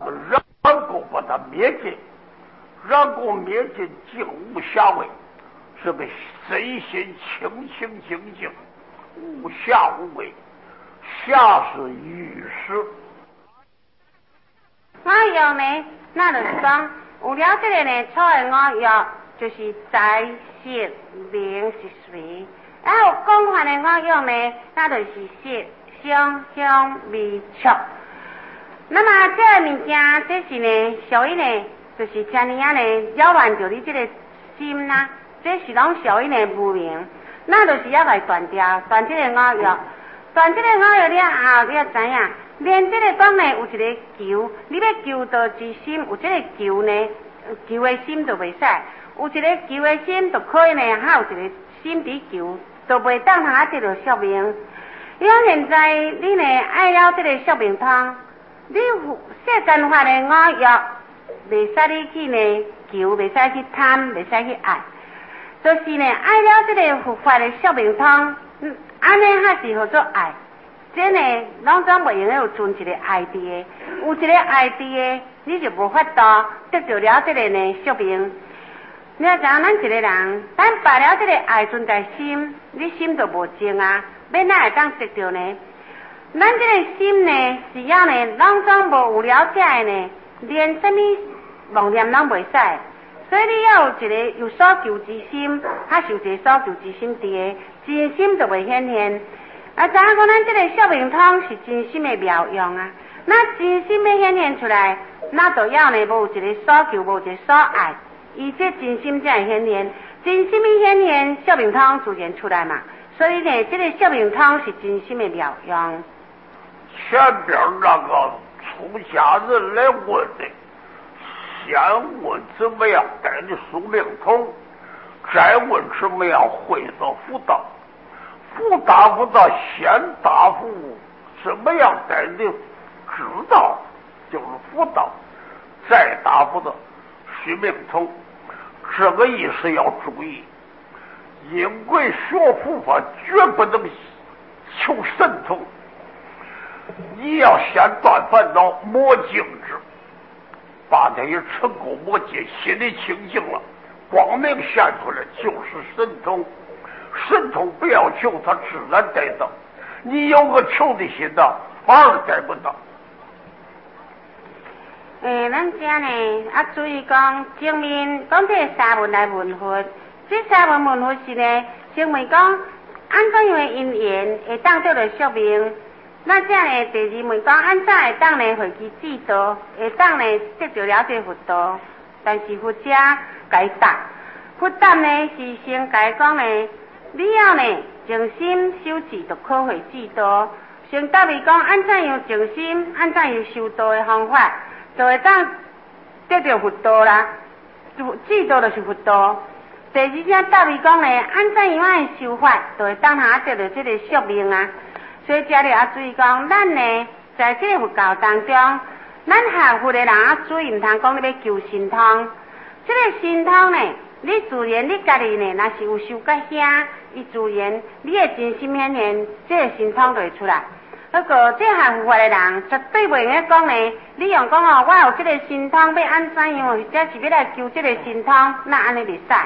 让狗把他灭尽，让狗灭尽竟无下位，是个身心清清净净，无下无为，下是御史。 我药呢，那就是讲，有了这个呢，初的我药就是在色名是水，然后讲法的我药呢，那就是色香香味触。那么这个物件，这是呢，属于呢，就是这样呢，扰乱着你这个心啦，这是拢属于呢无明，那就是要来断掉，断这个我药，断这个我药了后，你要知影。连这个讲呢，有一个求，你要求到之心，有这个求呢，求的心就袂使；有一个求的心就可以呢，还有一个心伫求，就袂当他得到宿命。因为现在你呢爱了这个宿命通，你世间法的我药，袂使你去呢求，袂使去贪，袂使去爱，就是呢爱了这个佛法的宿命通，安尼还是叫做爱。这呢，拢总袂用有存一个爱伫的，有一个爱伫的，你就无法度得到了这个呢宿命。你要知影，咱一个人，咱摆了这个爱存在心，你心就无静啊，要哪会当得到呢？咱这个心呢，只要呢，拢总无有了解的呢，连什么妄念拢袂使。所以你要有一个有所求之心，还是有一个所求之心伫的，真心就袂显现。知影讲咱这个宿命通是真心的妙用啊，那真心要显现出来，那就要呢无有一个所求，无一个所爱，伊这真心才会显现，真心一显现，宿命通自然出来嘛。所以呢，这个宿命通是真心的妙用。 前边那个出家人来问的，先问怎么样带的宿命通，再问怎么样会所辅导。副答复到先答复怎么样带的指导，就是辅导，再答复的须命通。这个意思要注意，因为学佛法绝不能求神通，你要先断烦恼，磨净智，把这些成功磨净，心里清净了，光明现出来就是神通。神通不要求，他自然得到。你有个求的心呐，反而得不到。 咱家呢注意讲前面讲这三问来问佛，这三问问佛是呢，先问讲安怎样的因缘会当得到宿命？那这呢第二问讲安怎会当呢回去制度，会当呢得到了这佛道？但是佛家解答，佛答呢是先解讲呢。你要呢静心修持，就可会制度。先答伊讲安怎样静心，安怎样修道的方法，就会当得到佛道啦。制度就是佛道。第二声答伊讲呢，安怎样的修法，就会当他得到这个宿命啊。所以这里注意讲，咱呢在这个佛教当中，咱学佛的人注意唔通讲你要求神通。这个神通呢，你自然你家己呢，若是有修到遐。伊自然，你的真心显现，这个神通就会出来。那个这学佛法的人，绝对袂用讲呢。你用讲哦，我有这个神通，要安怎样，或者是要来求这个神通，那安尼袂使。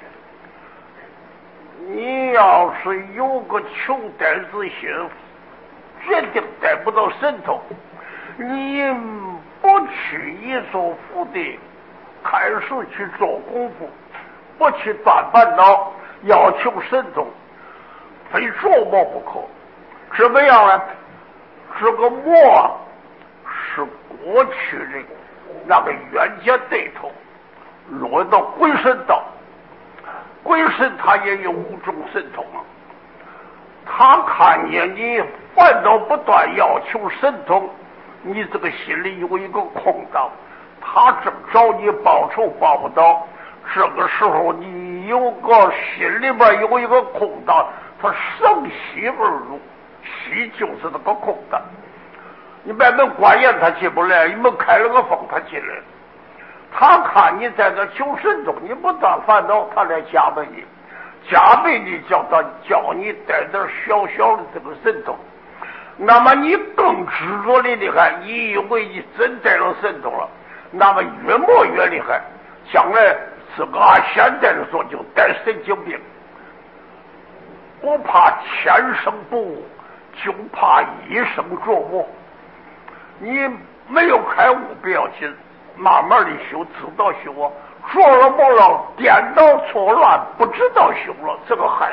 你要是有个求得之心，决定得不到神通。你不去一座福地，开始去做功夫，不去断烦恼。要求神通，非琢磨不可。怎么样呢？这个魔是过去的那个冤家对头，落到鬼神道。鬼神他也有五种神通啊。他看见你烦恼不断，要求神通，你这个心里有一个空档，他正找你报仇报不到。这个时候你有个心里边有一个空档，他生息而入，息就是那个空档。你把门关严他进不来，你门开了个缝他进来。他看你在那求神通，你不断烦恼，他来加倍你，加倍你叫你带点小小的这个神通。 那么你更执着的厉害，你以为你真得了神通了，那么越磨越厉害，将来是个按现在的说就得神经病。不怕天生不悟，就怕一生琢磨。你没有开悟不要紧，慢慢的修，知道修啊，做了不了，颠倒错乱，不知道修了，这个害。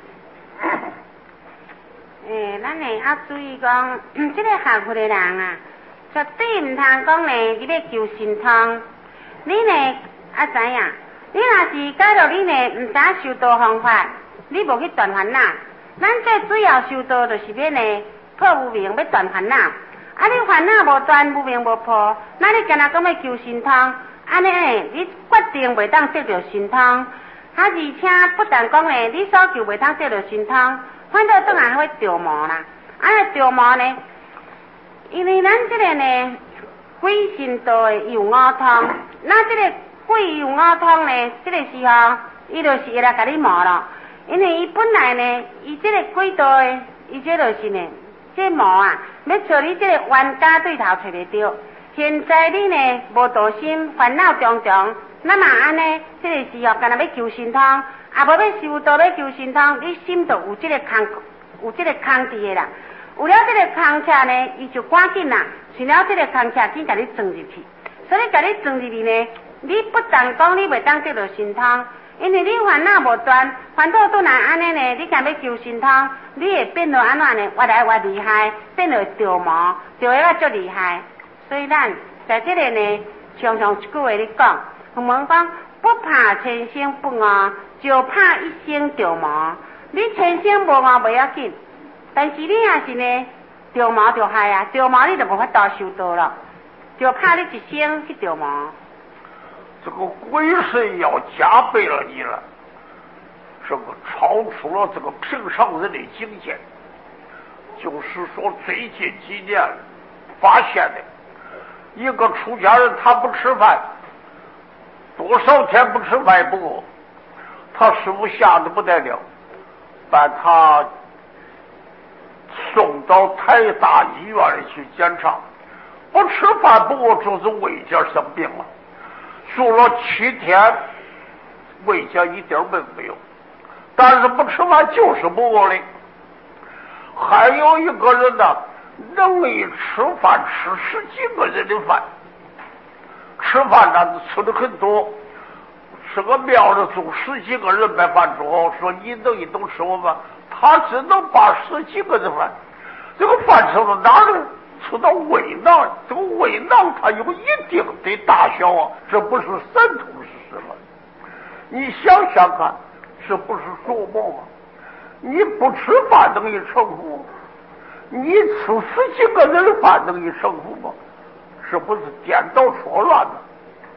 咱呢要注意讲，这个学佛的人啊，绝对唔通讲呢，你要求神通。你呢啊知影？你若是假如你呢唔知修道方法，你无去断烦恼。咱最主要修道就是要呢破无明，要断烦恼。啊，你烦恼无断，无明无破，那你今仔讲要求神通，安尼呢，你决定袂当得到神通。啊，而且不但讲呢，你所求袂当得到神通，反倒当然会着魔啦。啊，着魔呢，因为咱这个呢，鬼神道的有五通，那这个鬼有五通呢，这个时候，伊就是会来甲你魔了。因为伊本来呢，伊这个鬼道的，伊这就是呢，这魔啊，要找你这个冤家对头找袂到。现在你呢无道心，烦恼重重，那么安尼，这个时候干那要求神通，啊无要修道要求神通，你心就有这个空，有这个空伫的啦。有了这个空车呢，伊就赶紧啦，顺了这个空车紧甲你装入去。所以甲你装入去呢，你不但讲你袂当得到神通。因为你烦恼无断，烦恼都来安尼呢，你敢要求神通，你会变到安怎呢？越来越厉害，变到着魔，着会足厉害。所以咱在这里呢，常常一句话咧讲，我们讲不怕千生不悟，就怕一生着魔。你千生无悟袂要紧，但是你若是呢着魔就害啊，着魔你就无法度修道了，就怕你一生去着魔。 这个鬼神要加倍了你了，这个超出了这个平常人的境界。就是说最近几年发现的，一个出家人他不吃饭，多少天不吃饭也不饿，他师傅吓得不得了，把他送到台大医院里去检查，不吃饭不饿就是胃镜生病了。住了7天，胃镜一点病没有，但是不吃饭就是不饿的。还有一个人呢，能一吃饭吃10几个人的饭，吃饭呢吃的很多，是个庙里住10几个人摆饭之后，说你能一都吃我饭，他只能把10几个人饭，这个饭吃到哪里？吃到胃囊，这个胃囊它有一定的大小啊，这不是神通是什么？你想想看，这不是做梦吗？你不吃饭等于成佛，你吃10几个人的饭等于成佛吗？是不是颠倒错乱呢？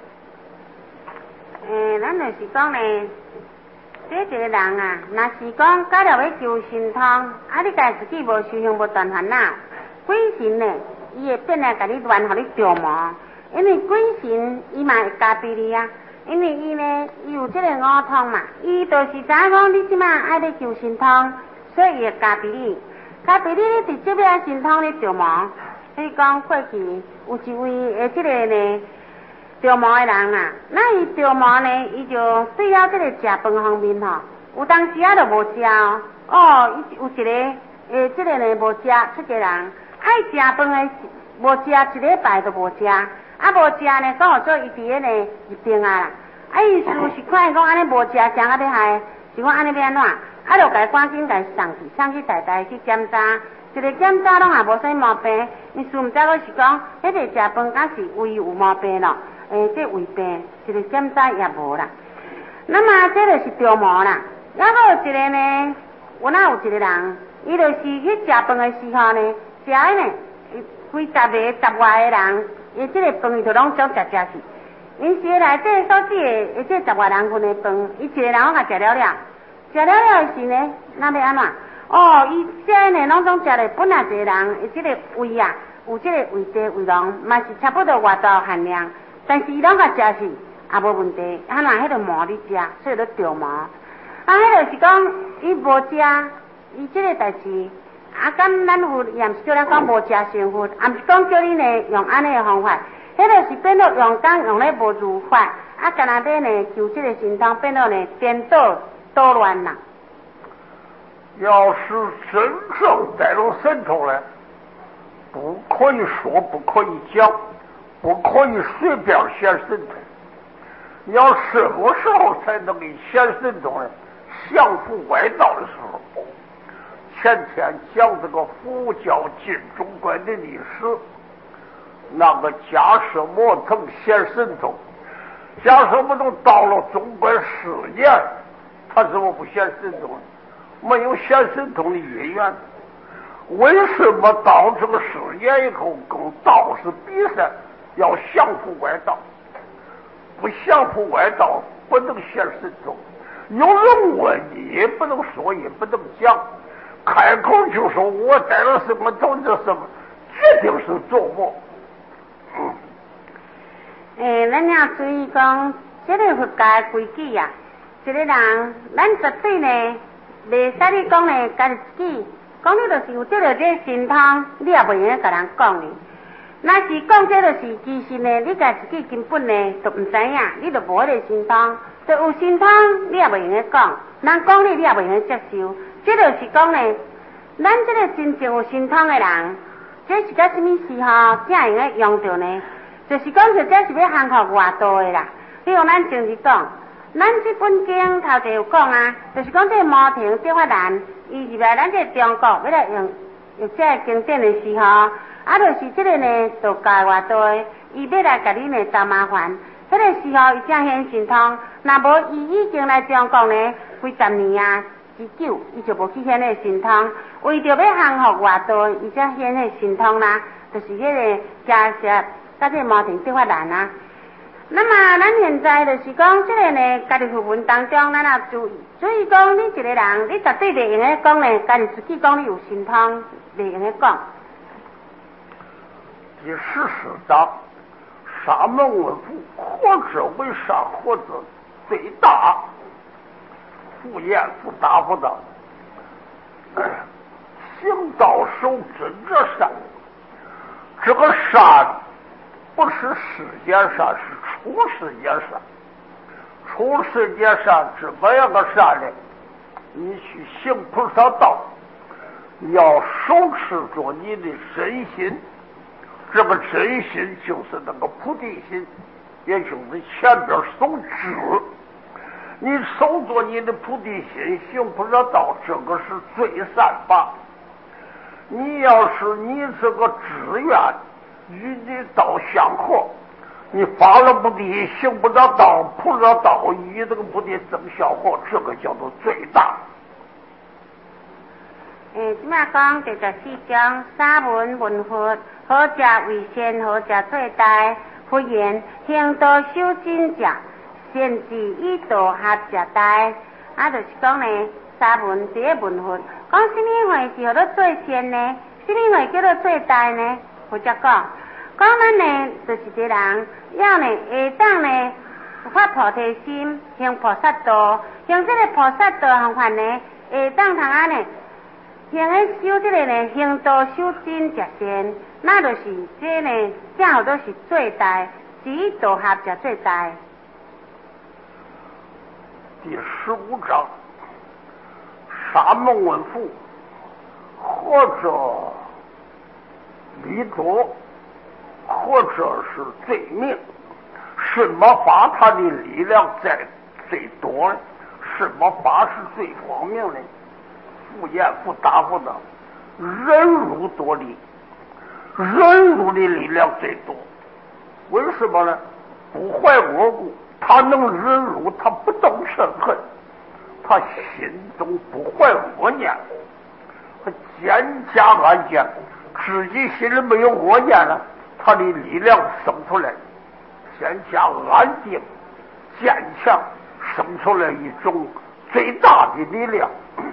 咱就是讲呢，这一个人啊，若是讲假如要求神通，啊，你家自己无修行无断烦恼。鬼神呢，伊会变来甲你乱，互你着魔。因为鬼神伊嘛会加庇你啊，因为伊呢，伊有这个五通嘛，伊就是知影讲你即马爱要求神通，所以伊会加庇你。加庇你，你直接要神通你着魔。所以讲过去有一位这个呢着魔的人啊，那伊着魔呢，伊就对了这个食饭方面吼，有当时啊就无食哦，有一个这个呢无食出家人。爱食饭的无食1礼拜都无食，啊无食呢，刚好做伊伫个呢入定啊，啊意思是看讲安尼无食，食啊要害，是讲安尼要安怎？啊就甲赶紧甲送去台大去检查，一个检查拢也无啥毛病，意思毋知讲是讲迄个食饭敢是胃有毛病咯？这胃病一个检查也无啦。那么这就是着魔啦。还有一个呢，有一个人，伊就是去食饭的时候呢。食的呢，规10个10外个人，伊这个饭伊就拢总食去。因是内底所指的这10外人份的饭，伊一个人拢甲食了了。食了了时呢，那要安怎？哦，伊这呢拢总食咧，本来一个人伊这个胃啊，有这个胃地胃囊，嘛是差不多外道含量，但是伊拢甲食去，也无问题。啊那迄个魔你食，所以就着魔。啊，迄就是讲伊无食，伊这个代志。 啊，咁咱佛也毋是叫咱讲无食成佛，也毋是讲叫你呢用安尼的方法，迄个是变作用功用咧无如法，啊，干那要呢求这个神通，变作呢颠倒多乱啦。 要是真正带着神通来，不可以说，不可以讲，不可以随便显神通。要什么时候才能给显神通呢？降服外道的时候。前天讲这个佛教进中观的历史，那个迦摄摩腾显神通，迦摄摩腾到了中观10年，他怎么不显神通？没有显神通的因缘。为什么到这个10年以后跟道士比赛，要降服外道？不降服外道，不能显神通。有人问你，也不能说，也不能讲，开口就说我带了什么，懂得什么，绝对是做梦。 咱要注意讲，这个佛家的规矩啊，一个人，咱绝对呢，袂使你讲呢，家己自己讲，你就是有这个神通，你也袂用咧甲人讲呢。若是讲这就是其实呢，你家自己根本呢都唔知影，你就无迄个神通，就有神通，你也袂用咧讲，人讲你也袂用咧接受。这就是讲呢，咱这个真正有神通的人，这是甲什么时候才用咧用着呢？就是讲这是要降服外道的啦。比如咱前日讲，咱这本经头前有讲啊，就是讲这摩庭这法人，伊入来咱这中国要来用这个经典的时候，啊，就是这个呢，就教外道的，伊要来甲你呢找麻烦。迄个时候，伊才显神通。若无伊已经来中国呢，几十年啊之久，伊就无去显那神通。为着要降服外道，伊才显那神通啦，就是迄个迦摄甲这摩庭这法人啊。那么咱现在就是讲，这个呢，家己佛文当中，咱要注意。所以讲，你一个人，你绝对袂用咧讲呢，家己自己讲你有神通，袂用咧讲。 第14章，沙门问佛：活着为啥活着最大？复言复答复道：行道守真者善。这个善不是世间善，是出世间善。出世间善怎么样个善呢？你去行菩萨道，要手持着你的真心。这个真心就是那个菩提心，也就是前边守志。你守着你的菩提心，行菩萨道，这个是最善法。你要是你这个志愿与你道相合，你发了菩提，行菩萨道，菩萨道与这个菩提正相合，这个叫做最大。 即摆讲第14章，沙门问佛：何者为先？何者最大？佛言：行道修真者，先至以道合者大。啊，就是讲呢，沙门第一问佛，讲什么话是叫做最先呢？什么话叫做最大呢？佛则讲咱呢，就是一个人要呢会当呢发菩提心，行菩萨道，用这个菩萨道方法呢，会当通安呢。行咧修这个呢，行道修真者先，那就是这呢，正好都是最大，是以道合者最大。 第15章，沙门问佛：何者离多？何者是最明？什么法它的力量在最多呢？什么法是最光明呢？复言复答复道：忍辱多力，忍辱的力量最多。为什么呢？不怀恶故，他能忍辱，他不动嗔恨，他心中不怀恶念，他坚加安坚，自己心里没有恶念了，他的力量生出来，坚加安定坚强，生出来一种最大的力量。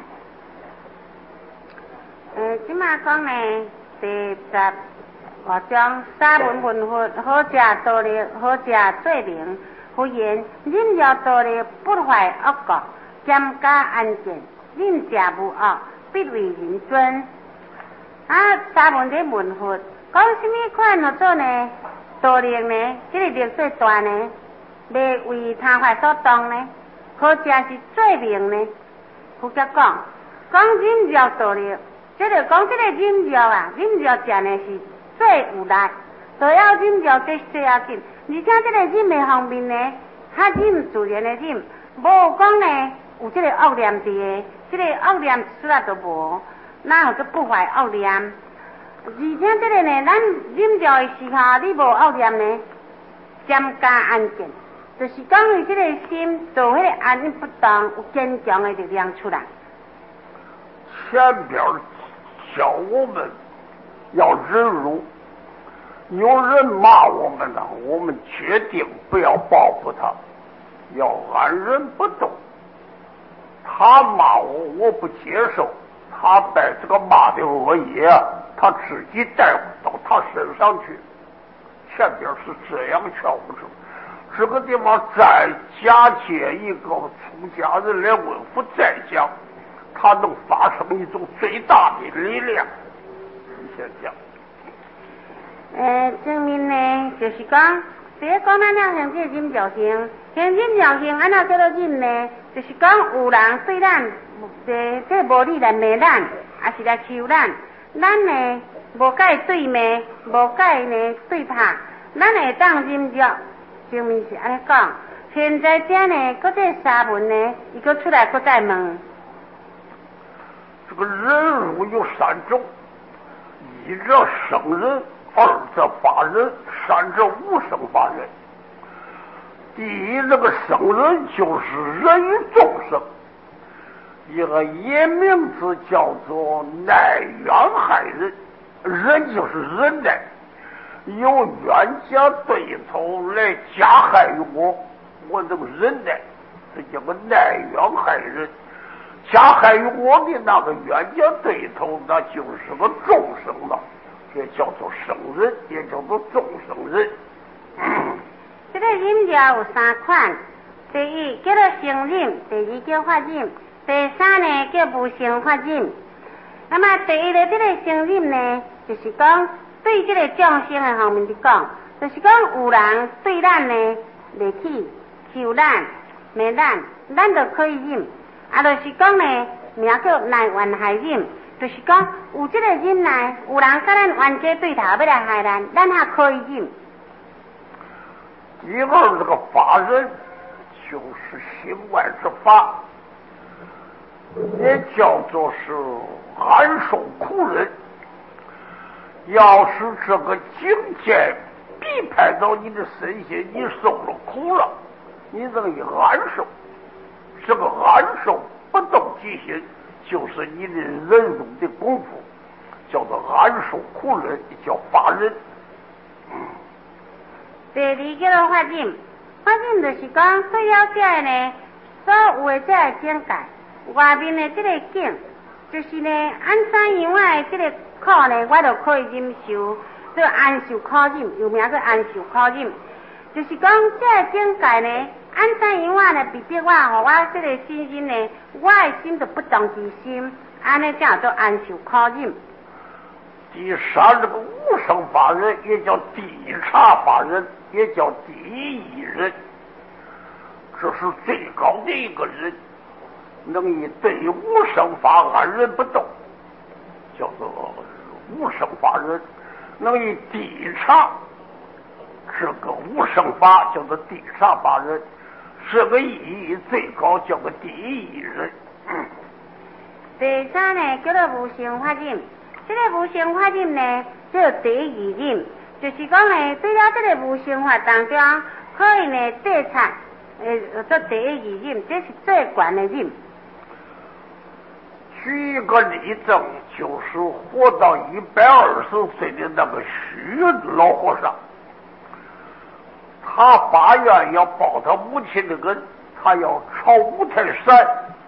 即摆讲呢，第15章，沙门问佛：何者道力？何者最明？佛言：忍辱道力，不怀恶果，坚加安静，忍者无恶，必为人尊。 沙文在问佛，讲什么款合作呢？道力呢？这个力最大呢？未为他法所动呢？或者是罪名呢？佛家讲忍辱道力，这就讲这个忍辱啊，忍辱真的是最有力，都要忍辱最要紧。而且这个忍的方面呢，较忍自然的忍，无讲呢有这个恶念伫的，这个恶念出来都无，哪有个不怀恶念？而且这个呢，咱忍辱的时候，你无恶念呢，渐加安静。就是讲伊这个心做迄个安静不动，有坚强的力量出来。 前边教我们要忍辱，有人骂我们了，我们决定不要报复他，要安忍不动。他骂我，我不接受，他把这个骂的恶业啊，他自己带到他身上去。前边是这样劝我说。这个地方再加接一个出家人来问佛，再讲，他能发生一种最大的力量。你先讲。 证明呢，就是讲，第一讲咱要行这忍辱行，行忍辱行，安怎叫做忍呢？就是讲有人对咱，这无理来骂咱，也是来求咱，咱呢无该对骂，无该呢对拍，咱会当忍辱。证明是安尼讲，现在这呢，搁这沙文呢，伊搁出来搁再问。 这个忍辱有三种：一者生忍，二者法忍，三者无生法忍。第一，这个生忍就是忍于众生，一个也名字叫做耐冤害人，忍就是忍耐。有冤家对头来加害于我，我能忍耐，这叫个耐冤害人。加害于我的那个冤家对头，那就是个众生了，这叫做生人，也叫做众生人。 这个忍辱有三款，第一叫做生忍，第二叫法忍，第三呢叫无生法忍。那么第一个这个生忍呢，就是讲。对这个众生的方面来讲，就是讲有人对咱呢袂起，求咱、骂咱，咱就可以忍。就是讲呢，名叫耐冤害忍，就是讲有这个忍耐，有人跟咱冤家对头要来害咱，咱还可以忍。 第二，这个法忍就是心外之法，也叫做是安受苦忍。要是这个境界逼迫到你的身心，你受了苦了，你能以安受。这个安受不动即心，就是你的忍辱的功夫，叫做安受苦忍，也叫法忍。 第二叫做法忍，法忍就是讲对了这个呢，所有的这个境界，外面的这个境，就是呢，安怎样的这个苦呢，我就可以忍受，这安受苦忍，有名叫安受苦忍，就是讲这个境界呢，安怎样呢，逼迫我，和我这个心呢，我的心就不动之心，安尼叫做安受苦忍。 第三，这个无生法忍，也叫第察法忍，也叫第一忍，这是最高的一个人，能以对无生法安忍不动，叫做无生法忍；能以第察这个无生法，叫做第察法忍。这个意义最高，叫做第一忍。 第三呢，叫做无生法忍。这个无生法忍呢，叫第二忍，就是讲呢，对了这个无生法当中，可以呢对察，做第二忍，这是最悬的忍。 举一个例证，就是活到120岁的那个虚老和尚，他发愿要报他母亲的恩，他要朝五台山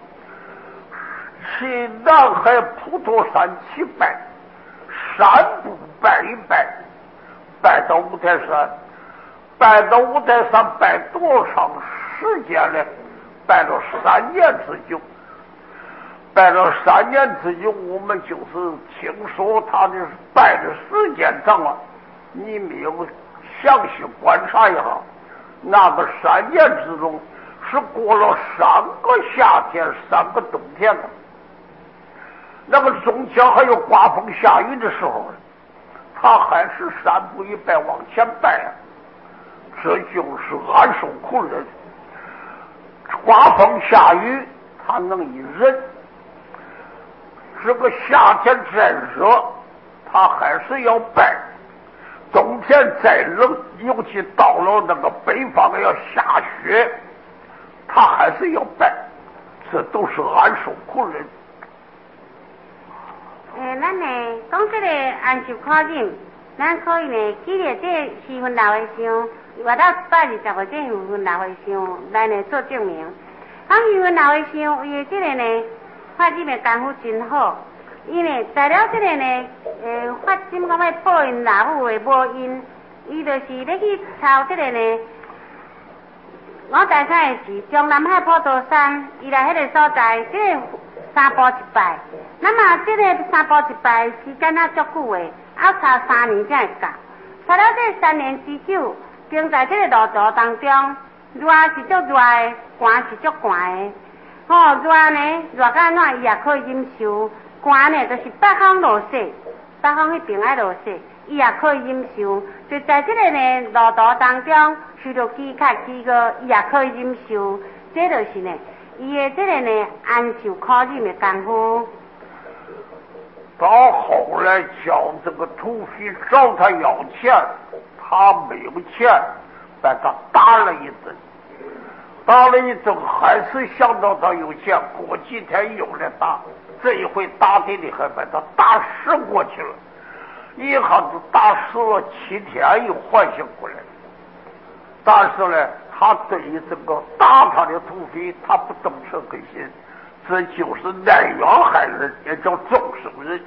去南海普陀山去拜，山不拜一拜，拜到五台山，拜到五台山拜多长时间呢？拜了3年之久。 拜了3年之久，我们就是听说他的拜的时间长了，你没有详细观察一下，那个3年之中是过了3个夏天3个冬天的，那个中间还有刮风下雨的时候，他还是3步一拜往前拜啊，这就是安受苦忍。刮风下雨他能一忍，这个夏天再热他还是要拜，冬天再冷，尤其到了那个北方要下雪，他还是要拜，这都是安受苦忍。 咱呢讲这个安受苦忍，咱可以呢记得这4分6岁上，活到8、20岁这4分6岁上来呢做证明。讲4分6岁上，伊的这个呢发展的功夫真好，伊呢在了这个呢发展讲要报因老母的母因，伊就是咧去抄这个呢5台山的是中南海普陀山，伊来迄个所在，这个3步一拜。那么这个3步一拜时间啊足久的，要查3年才会到。查了这3年之久，并在这个路途当中，热是足热的，寒是足寒的。热呢热到哪伊也可以忍受，寒呢就是北方落雪，北方迄边爱落雪，伊也可以忍受。就在这个呢路途当中，受到饥渴饥饿，伊也可以忍受。这就是呢，伊的这个呢安受苦忍的功夫。 到后来叫这个土匪找他要钱，他没有钱，把他打了一顿，打了一顿还是想到他有钱，过几天又来打，这一回打的还把他打死过去了，一下子打死了7天又缓醒过来。但是呢，他对于这个打他的土匪他不动诚心，这就是难冤害人，也叫众生人。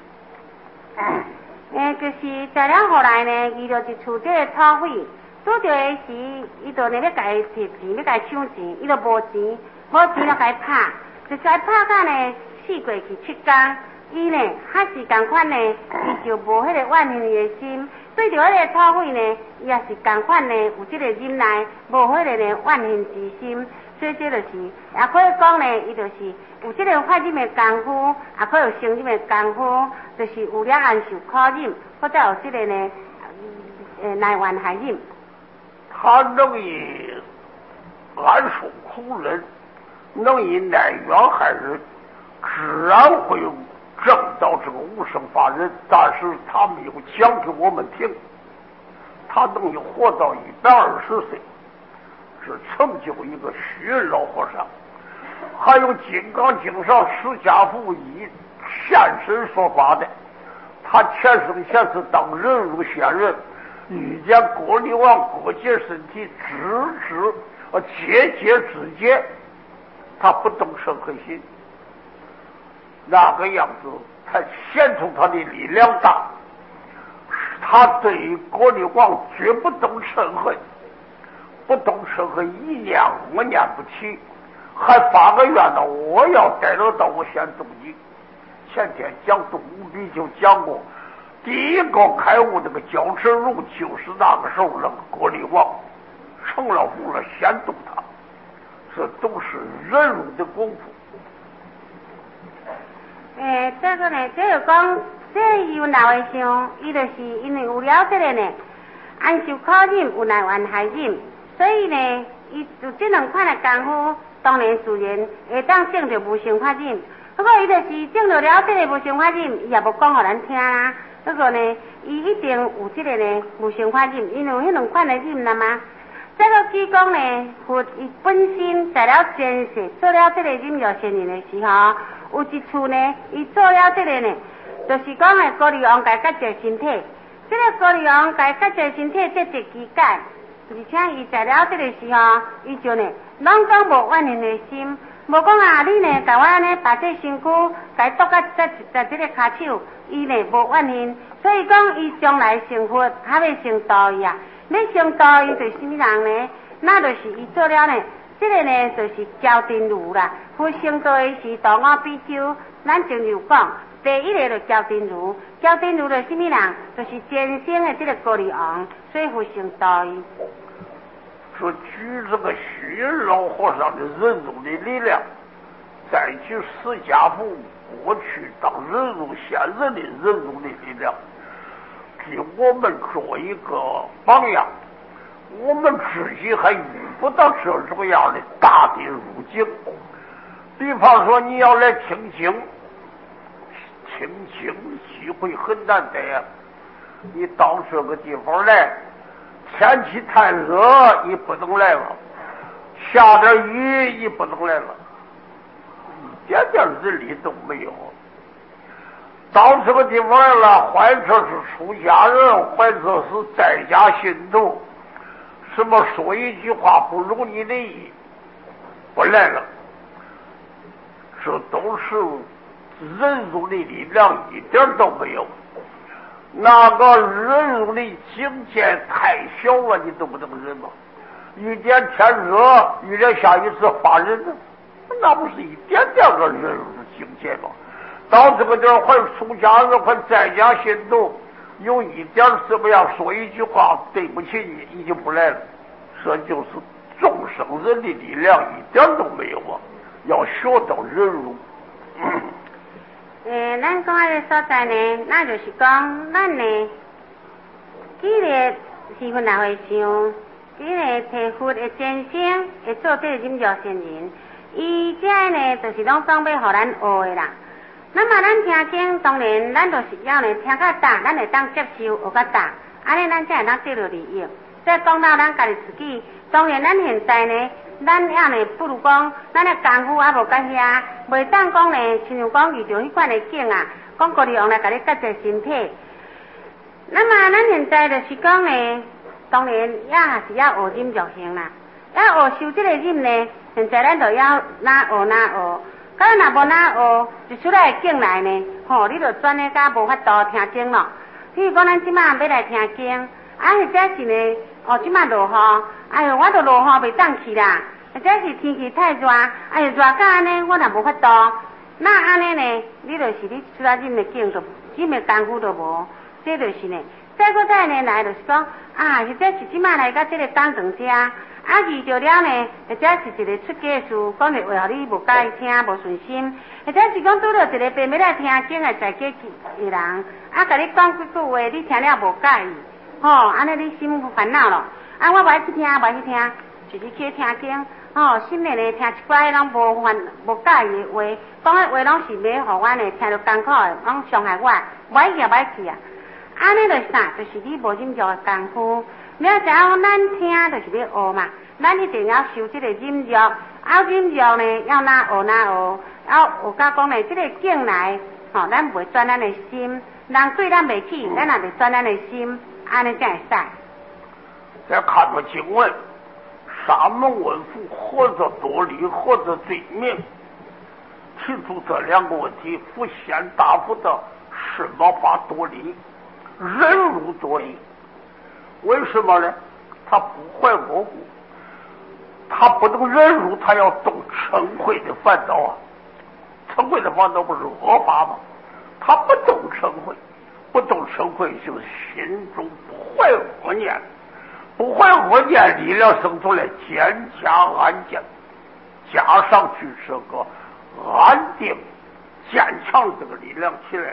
就是在了后来呢，伊就一处这个土匪拄着的时，伊就呢要甲伊摕钱，要甲伊抢钱，伊就无钱，就甲伊拍，就甲伊拍到呢死过去7天。伊呢还是同款呢，伊就无迄个怨恨的心。对着迄个土匪呢，伊也是同款呢，有这个忍耐，无迄个呢怨恨之心。所以这就是也可以讲呢，伊就是有这个发忍的功夫，也可以有生忍的功夫，就是有了安受苦忍，或者有这个呢耐怨害忍。 他能以安受苦忍，能以耐冤害人，自然会证到这个无生法忍。但是他没有讲给我们听，他能有活到120岁，是成就一个虚人老和尚。还有《金刚经》上释迦佛以现身说法的，他前生前世当人如仙人，遇见国力王割截身体，节之节，他不动诚心，那个样子才显出他的力量大。他对于国力王绝不动嗔恨，不动嗔恨，一念我念不起，还发个愿呢，我要逮得到我先动你。前天讲动物比就讲过，第一个开悟这个焦耻如就是那个时候那个国力王成了佛了，先动他，这都是忍辱的功夫。 这个呢，这就讲这有哪位上，伊就是因为有了这个呢安受苦忍，有耐怨害忍，所以呢，伊有这两款的功夫，当然自然会当证着无生法忍。不过伊就是证着了这个无生法忍，伊也无讲给咱听啦。不过呢，伊一定有这个呢无生法忍，因为有迄两款的忍啦嘛。这个举讲呢，佛伊本身在了前世做了这个忍辱仙人的时候，有一处呢，伊做了这个呢，就是讲的高利王改割这身体。这个高利王改割这身体这一期间，而且伊在了这个时候，伊就呢，拢讲无怨恨的心，无讲啊，你呢，甲我安尼把这身躯，甲剁到在这个骹手，伊呢无怨恨，所以讲伊将来成佛，还未成道呀。要成道，伊对什么人呢？那就是伊做了呢这个呢就是焦定炉啦。佛成道的是大我比丘，咱正有讲，第一个就焦定炉，焦定炉就是什么人？就是前生的这个高丽王，所以佛成道伊。 是举这个虚云老和尚的忍辱的力量，再举释迦佛过去当忍辱现人的忍辱的力量，给我们做一个榜样。我们自己还遇不到这种样的大的入境。比方说你要来听经，听经机会很难得呀。你到这个地方来，天气太热，你不能来了；下点雨，你不能来了，一点点人力都没有。到这个地方来了，或者是出家人，或者是在家信徒，什么说一句话不如你的意，不来了，这都是忍辱的力量一点都没有。那个忍辱的境界太小了，你都不能忍吗？一点天热，一点下雨是发人呢，那不是一点点个忍辱的境界吗？到这个地儿，还出家人，还在家信徒，有一点怎么样说一句话对不起你，已经不来了。这就是众生人的力量一点都没有啊！要学到忍辱。 咱讲这个所在呢，那就是讲咱呢，这个是分哪回想？这个提佛的真心会做这个忍辱仙人，伊这呢就是拢总要互咱学的啦。那么咱听经，当然咱就是要呢听较大，咱会当接受学较大，安尼咱才会当得到利益。再讲到咱家己自己，当然咱现在呢，咱要呢不如讲，咱的功夫还无到遐，袂当讲呢，亲像讲遇到迄款的境啊，讲高丽王来甲你割这身体。那么咱现在就是讲呢，当然也还是要学忍辱行啦，要学修这个忍呢，现在咱就要哪学哪学。咱若无哪学，一出来境来呢，你就转咧甲无法度听经咯。譬如讲，咱即马要来听经，或者是呢，即马落雨，哎哟，我都落雨袂当去啦。或者是天气太热，哎哟，热到安尼，我若无法度，那安尼呢，你就是你出来忍的境就忍的功夫都无，这就是呢。再呢来就是讲，或者是即马来到这个当堂遮。遇到了呢，或者是一个出家事，讲的话，互你无介意听，无顺心；或者是讲拄到一个白要来听经的在家的人，甲你讲几句话，你听了无介意，安尼你心烦恼咯。我不爱去听，不爱去听，就是去听经，心里呢听一寡拢无介意的话，讲的话拢是要互我呢听着艰苦的，拢伤害我，不爱去啊，不爱去啊。安尼就是啥？就是你无忍辱的功夫。你要知影，咱听就是要学嘛，咱一定要修这个忍辱，忍辱呢要哪学哪学，要学甲讲呢，这个境来，咱袂转咱的心，人对咱袂起，咱也袂转咱的心，安尼才会使。 再看着经文，沙门问佛，或者多利，或者罪名，提出这两个问题，佛先答复的是么法多利，忍辱多利。为什么呢？他不怀我故，他不能忍辱，他要动嗔恚的烦恼啊！嗔恚的烦恼不是恶法吗？他不动嗔恚，不动嗔恚就是心中不怀恶念，不怀恶念，力量生出来坚加安静，加上去这个安定坚强这个力量起来。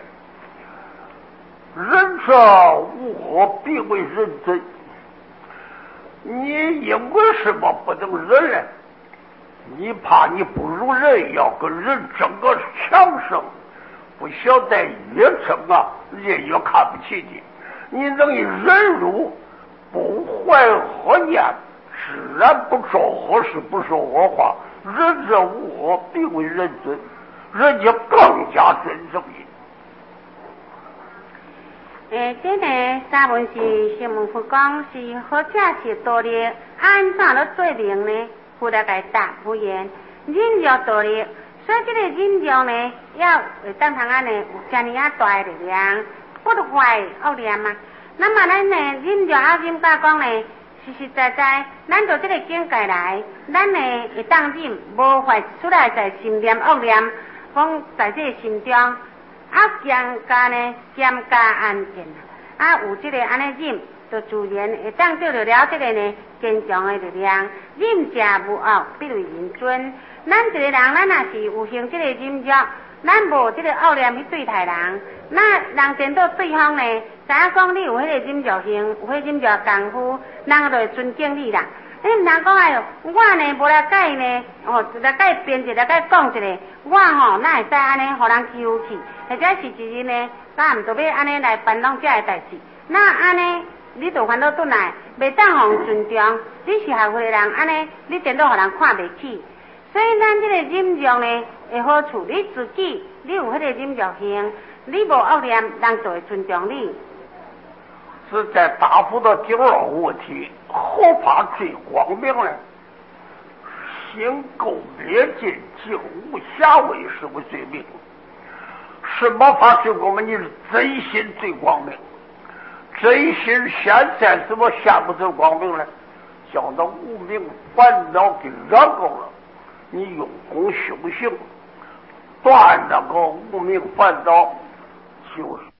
人者无恶，必为人真。你因为什么不能忍呢？你怕你不如人，要跟人争个强盛，不晓得越争啊，人越看不起你。你能以忍辱，不怀恶念，自然不做恶事，不说恶话。人者无恶，必为人尊，人家更加尊重你。 这呢，三文是先问佛讲是何者是道理？按怎了罪名呢？佛来解答不言，忍辱道理。所以这个忍辱呢，要会当通安呢有这么啊大的力量，不得坏恶念嘛。那么咱呢，忍辱忍甲讲呢， 实实在在，咱到这个境界来，咱呢会当忍，无法出来在心念恶念，讲在这个心中，兼加呢兼加安静，有这个安尼忍，就自然会当得到了这个呢坚强的力量。忍者无恶，必为人尊。咱一个人，咱若是有行这个忍辱，咱无这个恶念去对待人，那人见到对方呢，知影讲你有迄个忍辱行，有迄忍辱功夫，人就会尊敬你啦。你唔通讲哎哟，我呢无来甲伊呢，来甲伊编一个，来甲伊讲一个，我哪会使安尼，互人欺负去？或者是一日呢，咱唔着要安尼来办弄这个代志，那安尼你就烦恼转来，袂当互尊重，你是学会的人，安尼你颠倒互人看袂起。所以咱这个忍辱呢，的好处，你自己你有迄个忍辱行，你无恶念，人就会尊重你。 是在答复的第二个问题，何怕最光明呢？行垢灭尽，净无瑕为是为最明。什么法最光明？你是真心最光明。真心现在怎么下不走光明呢？将那无明烦恼给染够了，你用功修行，断那个无明烦恼，就是